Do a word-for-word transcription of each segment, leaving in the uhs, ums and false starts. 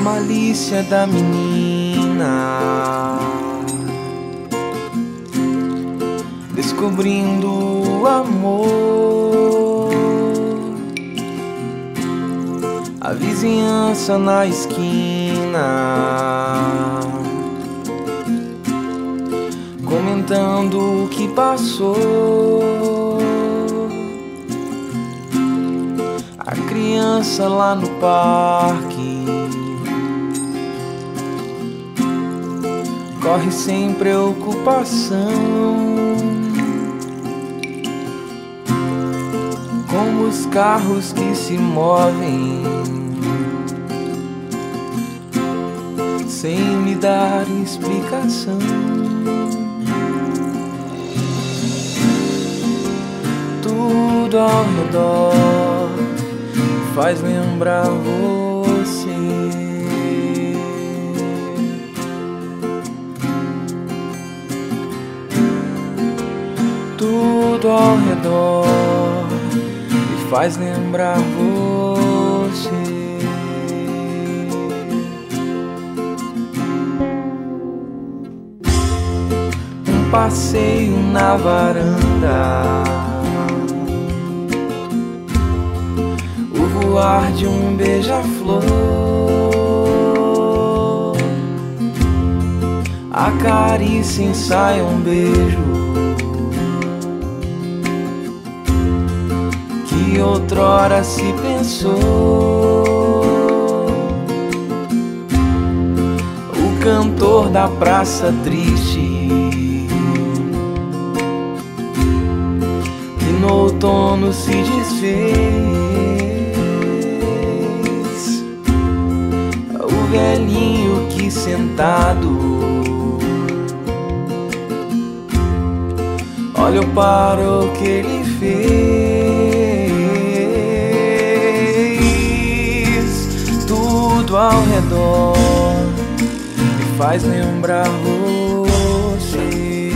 malícia da menina, descobrindo o amor, a vizinhança na esquina, comentando o que passou, a criança lá no parque corre sem preocupação, como os carros que se movem sem me dar explicação. Tudo ao redor faz lembrar você. Tudo ao redor me faz lembrar você. Um passeio na varanda, o voar de um beija-flor, a carícia ensaia um beijo que outrora se pensou. O cantor da praça triste que no outono se desfez, o velhinho que sentado olhou para o que ele fez. Tudo ao redor me faz lembrar você.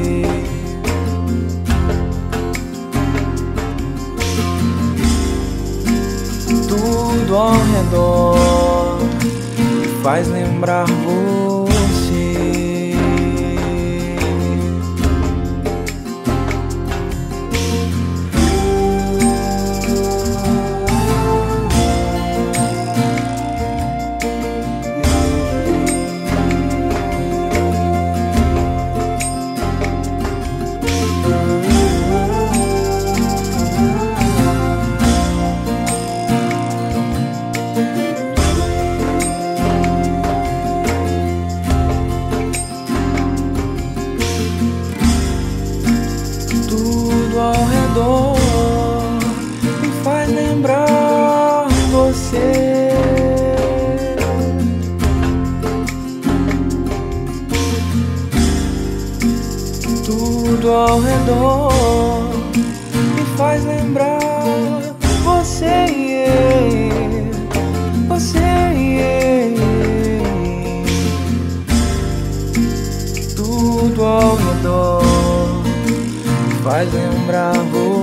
Tudo ao redor me faz lembrar você. Tudo ao redor me faz lembrar você. Tudo ao redor me faz lembrar você, yeah. Você, yeah. Tudo ao redor faz lembrar você.